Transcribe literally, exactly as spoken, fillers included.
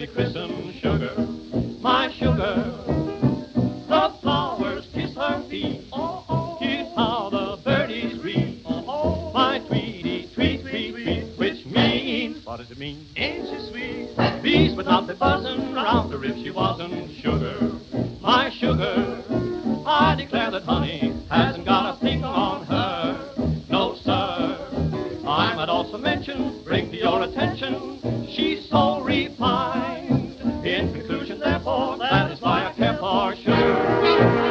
baby christened Sugar. My sugar, the flowers kiss her feet. Oh, oh. Here's how the birdies read. Oh, oh. My sweetie, sweet, sweet, sweet, which means, what does it mean? Ain't she sweet? Bees would not be buzzing around her if she wasn't Sugar. My sugar, I declare that honey hasn't got a thing on her. No, sir. I might also mention, bring to your attention, she's so refined. In conclusion, therefore, that is why I care for Sugar.